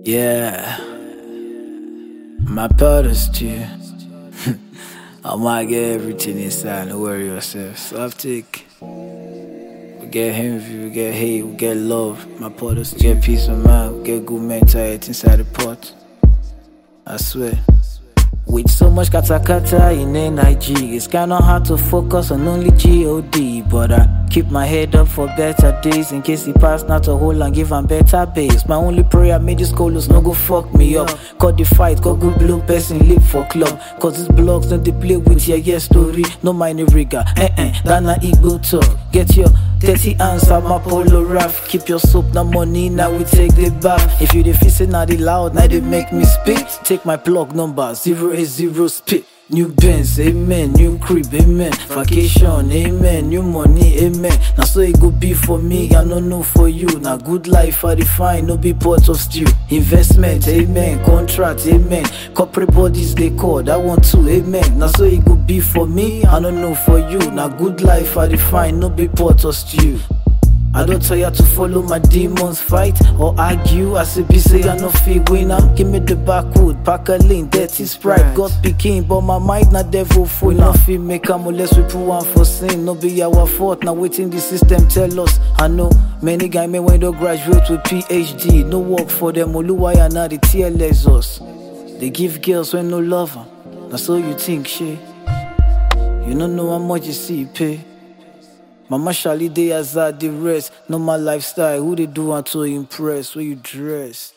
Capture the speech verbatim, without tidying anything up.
Yeah, my powder's too. I might get everything inside, don't worry yourself. Soft take. We get envy, we get hate, we get love. My powder's we get peace of mind, we get good mentality inside the pot. I swear. With so much kata kata in N I G, it's kinda hard to focus on only G O D. But I keep my head up for better days, in case he pass not a hole and give am better base. My only prayer made this colos no go fuck me up. Cut the fight, got good blow person live for club. Cause these blogs don't they play with your yeah story. No mind rigor, eh eh, that na Igbo talk. Get your dirty hands out my polo rap. Keep your soap, na money, now we take the bath. If you the fixin' now the loud, now they make me spit. Take my plug number, zero eight zero spit. New Benz, amen. New crib, amen. Vacation, amen. New money, amen. Now so it go be for me, I no know for you. Now good life I define, no be pot of stew. Investment, amen. Contract, amen. Corporate bodies they call, that one too, amen. Now so it go be for me, I no know for you. Now good life I define, no be pot of stew. I don't tell ya to follow my demons fight or argue. I say be say I no fit winner. Give me the backwood, pack a lean, dirty sprite. God picking, but my mind not devil full. No fit make am unless we put one for sin. No be our fault, now waiting the system tell us. I know many guys may when they graduate with P H D. No work for them, Oluwaya now the T L S us. They give girls when no lover. Now so you think, shit. You don't know how much you see you pay. Mama Shali, they as the rest. Know my lifestyle, who they do want to impress, where you dress.